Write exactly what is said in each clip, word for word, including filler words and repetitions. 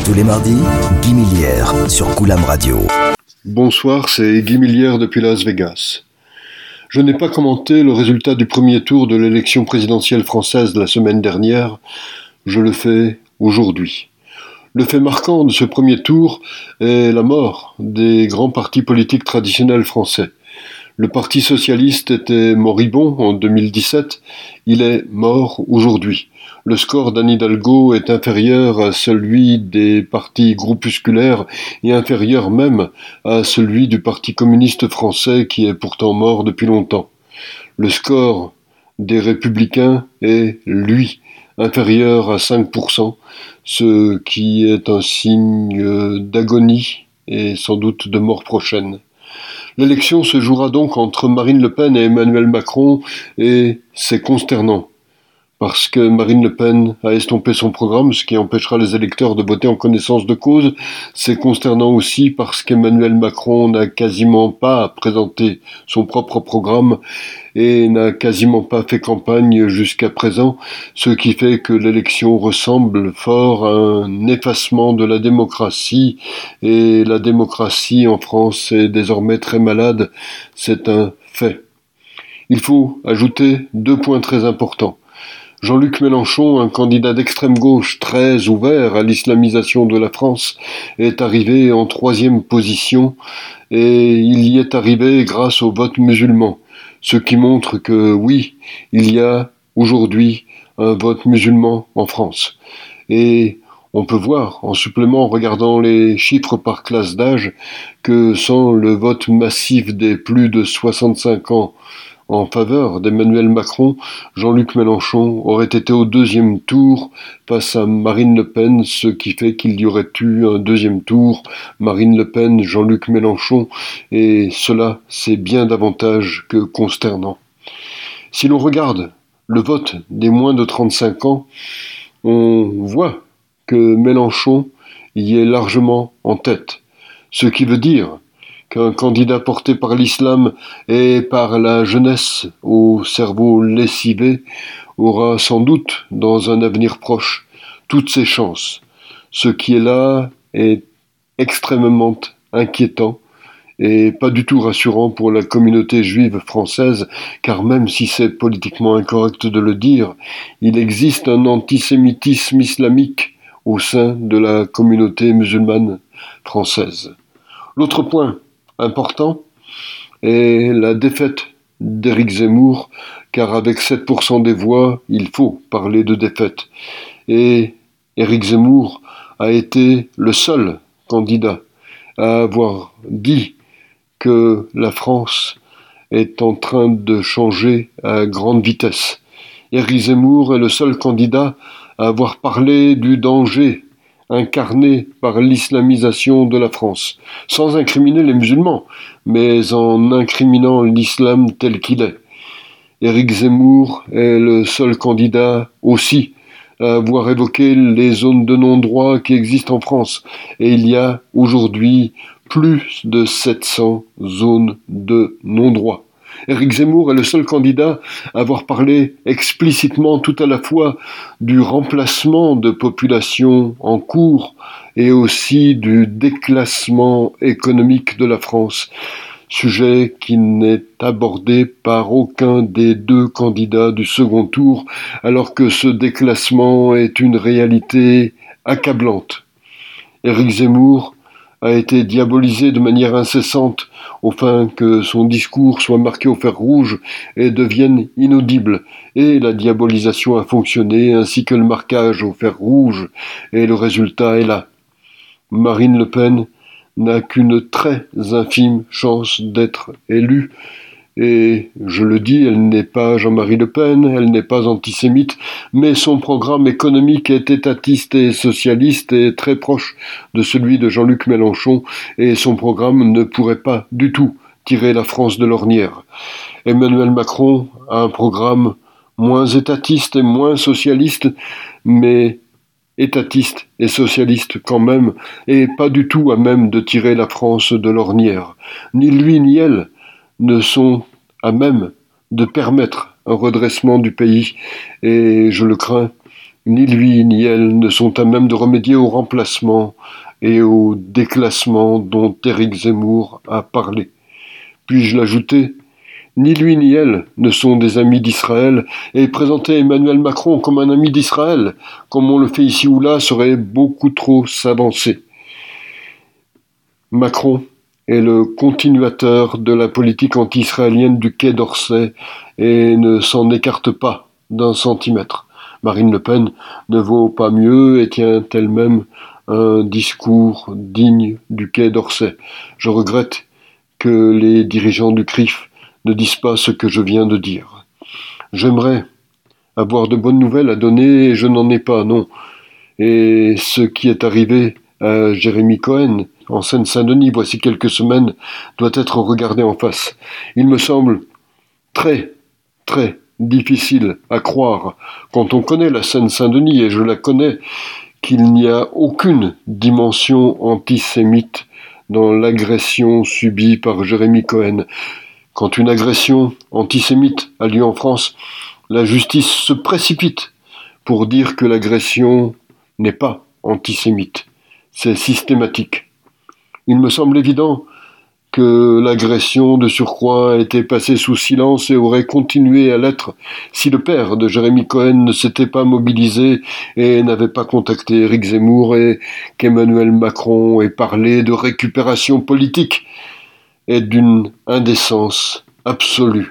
Tous les mardis, Guy Millière sur Coulam Radio. Bonsoir, c'est Guy Millière depuis Las Vegas. Je n'ai pas commenté le résultat du premier tour de l'élection présidentielle française la semaine dernière, je le fais aujourd'hui. Le fait marquant de ce premier tour est la mort des grands partis politiques traditionnels français. Le Parti socialiste était moribond en deux mille dix-sept, il est mort aujourd'hui. Le score d'Anne Hidalgo est inférieur à celui des partis groupusculaires et inférieur même à celui du Parti communiste français qui est pourtant mort depuis longtemps. Le score des Républicains est, lui, inférieur à cinq pour cent, ce qui est un signe d'agonie et sans doute de mort prochaine. L'élection se jouera donc entre Marine Le Pen et Emmanuel Macron et c'est consternant. Parce que Marine Le Pen a estompé son programme, ce qui empêchera les électeurs de voter en connaissance de cause. C'est consternant aussi parce qu'Emmanuel Macron n'a quasiment pas présenté son propre programme et n'a quasiment pas fait campagne jusqu'à présent, ce qui fait que l'élection ressemble fort à un effacement de la démocratie, et la démocratie en France est désormais très malade, c'est un fait. Il faut ajouter deux points très importants. Jean-Luc Mélenchon, un candidat d'extrême gauche très ouvert à l'islamisation de la France, est arrivé en troisième position et il y est arrivé grâce au vote musulman. Ce qui montre que oui, il y a aujourd'hui un vote musulman en France. Et on peut voir, en supplément, en regardant les chiffres par classe d'âge, que sans le vote massif des plus de soixante-cinq ans en faveur d'Emmanuel Macron, Jean-Luc Mélenchon aurait été au deuxième tour face à Marine Le Pen, ce qui fait qu'il y aurait eu un deuxième tour, Marine Le Pen, Jean-Luc Mélenchon, et cela c'est bien davantage que consternant. Si l'on regarde le vote des moins de trente-cinq ans, on voit que Mélenchon y est largement en tête, ce qui veut dire qu'un candidat porté par l'islam et par la jeunesse au cerveau lessivé aura sans doute, dans un avenir proche, toutes ses chances. Ce qui est là est extrêmement inquiétant et pas du tout rassurant pour la communauté juive française, car même si c'est politiquement incorrect de le dire, il existe un antisémitisme islamique au sein de la communauté musulmane française. L'autre point important est la défaite d'Éric Zemmour, car avec sept pour cent des voix, il faut parler de défaite. Et Éric Zemmour a été le seul candidat à avoir dit que la France est en train de changer à grande vitesse. Éric Zemmour est le seul candidat à avoir parlé du danger incarné par l'islamisation de la France, sans incriminer les musulmans, mais en incriminant l'islam tel qu'il est. Éric Zemmour est le seul candidat aussi à avoir évoqué les zones de non-droit qui existent en France, et il y a aujourd'hui plus de sept cents zones de non-droit. Éric Zemmour est le seul candidat à avoir parlé explicitement tout à la fois du remplacement de populations en cours et aussi du déclassement économique de la France, sujet qui n'est abordé par aucun des deux candidats du second tour, alors que ce déclassement est une réalité accablante. Éric Zemmour a été diabolisé de manière incessante au fin que son discours soit marqué au fer rouge et devienne inaudible. Et la diabolisation a fonctionné, ainsi que le marquage au fer rouge, et le résultat est là. Marine Le Pen n'a qu'une très infime chance d'être élue, et je le dis, elle n'est pas Jean-Marie Le Pen, elle n'est pas antisémite, mais son programme économique est étatiste et socialiste et très proche de celui de Jean-Luc Mélenchon, et son programme ne pourrait pas du tout tirer la France de l'ornière. Emmanuel Macron a un programme moins étatiste et moins socialiste, mais étatiste et socialiste quand même, et pas du tout à même de tirer la France de l'ornière. Ni lui ni elle ne sont à même de permettre un redressement du pays, et je le crains, Ni lui ni elle ne sont à même de remédier au remplacement et au déclassement dont Éric Zemmour a parlé. Puis-je l'ajouter ? Ni lui ni elle ne sont des amis d'Israël, et présenter Emmanuel Macron comme un ami d'Israël, comme on le fait ici ou là, serait beaucoup trop s'avancer. Macron est le continuateur de la politique anti-israélienne du Quai d'Orsay et ne s'en écarte pas d'un centimètre. Marine Le Pen ne vaut pas mieux et tient elle-même un discours digne du Quai d'Orsay. Je regrette que les dirigeants du C R I F ne disent pas ce que je viens de dire. J'aimerais avoir de bonnes nouvelles à donner et je n'en ai pas, non. Et ce qui est arrivé à Jérémy Cohen en Seine-Saint-Denis voici quelques semaines doit être regardé en face. Il me semble très, très difficile à croire, quand on connaît la Seine-Saint-Denis, et je la connais, qu'il n'y a aucune dimension antisémite dans l'agression subie par Jérémy Cohen. Quand une agression antisémite a lieu en France, la justice se précipite pour dire que l'agression n'est pas antisémite. C'est systématique. Il me semble évident que l'agression de surcroît était passée sous silence et aurait continué à l'être si le père de Jérémy Cohen ne s'était pas mobilisé et n'avait pas contacté Éric Zemmour et qu'Emmanuel Macron ait parlé de récupération politique et d'une indécence absolue.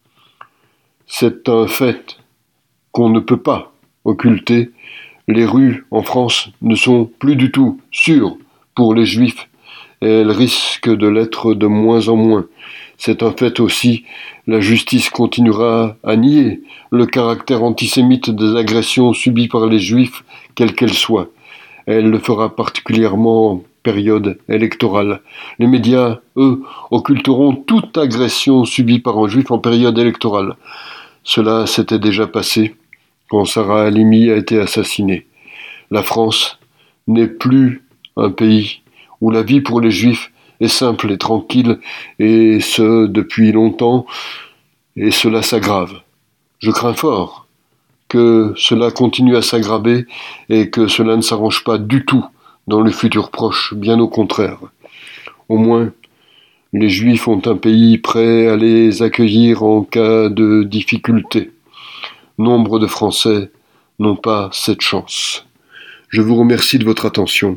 C'est un fait qu'on ne peut pas occulter. Les rues en France ne sont plus du tout sûres pour les Juifs. Elle risque de l'être de moins en moins. C'est un fait aussi, la justice continuera à nier le caractère antisémite des agressions subies par les Juifs, quelles qu'elles soient. Elle le fera particulièrement en période électorale. Les médias, eux, occulteront toute agression subie par un Juif en période électorale. Cela s'était déjà passé quand Sarah Halimi a été assassinée. La France n'est plus un pays où la vie pour les Juifs est simple et tranquille, et ce, depuis longtemps, et cela s'aggrave. Je crains fort que cela continue à s'aggraver et que cela ne s'arrange pas du tout dans le futur proche, bien au contraire. Au moins, les Juifs ont un pays prêt à les accueillir en cas de difficulté. Nombre de Français n'ont pas cette chance. Je vous remercie de votre attention.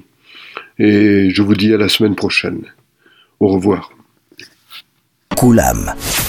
Et je vous dis à la semaine prochaine. Au revoir. Koulam.